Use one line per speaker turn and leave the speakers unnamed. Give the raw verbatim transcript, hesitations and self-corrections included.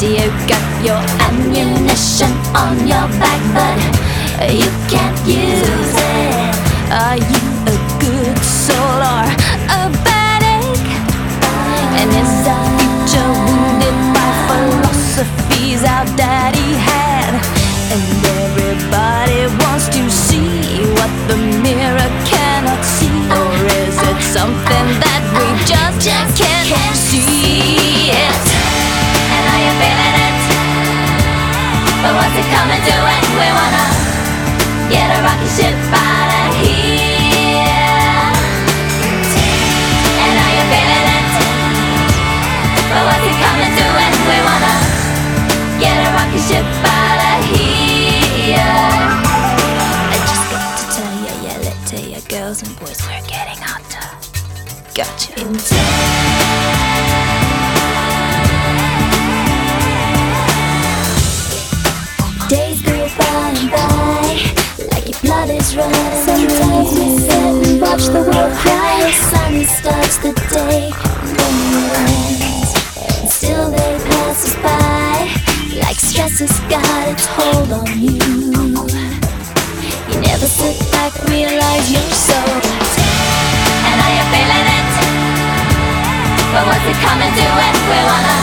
You got your ammunition on your back, but you can't use it. Are you a good soul or a bad egg? And is the future wounded by philosophies our daddy had? And everybody wants to see what the mirror cannot see. Or is it something that we just, just can't, can't see it? And are you feeling it? But what's it coming to when we wanna get a rocket ship out of here? And are you feeling it? But what's it coming to when we wanna get a rocket ship out of here? I just got to tell ya, yeah, let tell ya, girls and boys, we're getting hotter. Gotcha. In days go by and by, like your blood is running. Sometimes we sit and watch the world cry. The sun starts the day, then it ends, and still they pass us by. Like stress has got its hold on you. You never sit back, realize you're so tired. And are you feeling it? But what's it coming to when we wanna